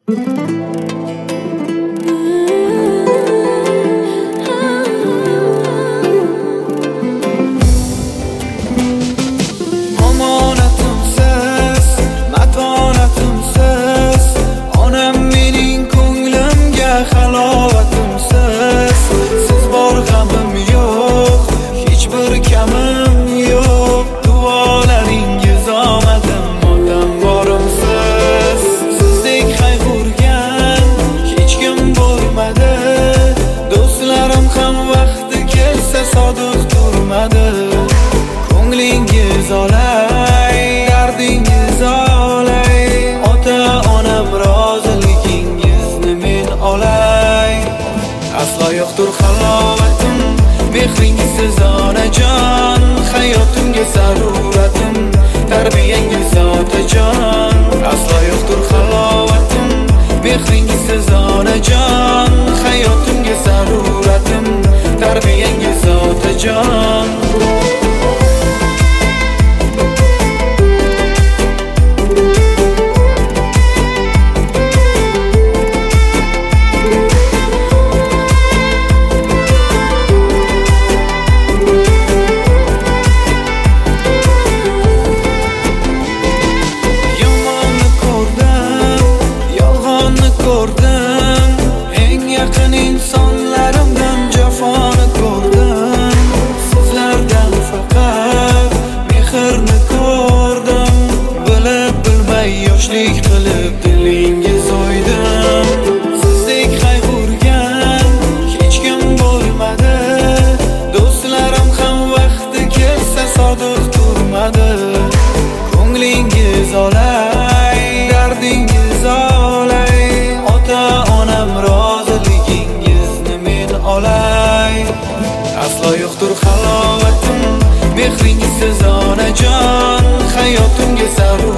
Omonatimsiz, matonatimsiz, onam mening ko'nglimga halovatimsiz. Siz bor g'amim yo'q, hech bir kamim yo'q. Duolaringiz omadim, otam borimsiz. Sizdek qayg'urgan hech kim bo'lmadi. Do'stlarim ham vaqti kelsa sodiq turmadi. Ko'nglingiz olay, dardingiz olay, ota-onam roziligingizni men olay. Aslo yo'qdir halovatim, mehringizsiz onajon. Hayotimga zaruratim, tarbiyangiz otajon. Aslo yo'qdir halovatim, mehringizsiz onajon. Hayotimga zaruratim, tarbiyangiz otajon. Ko'rdim, eng yaqin insonlarimdan jafoni ko'rdim. Sizlardan faqat mehrni ko'rdim. Bilib bilmay yoshlik qilib dilingiz o'ydim. Sizdek qayg'urgan hech kim bo'lmadi. Do'stlarim ham vaqti kelsa sodiq turmadi. Ko'nglingiz olay, dardingiz olay, ota-onam roziligingizni men olay. Aslo yo'qdir halovatim, mehringizsiz onajon. Hayotimga zarur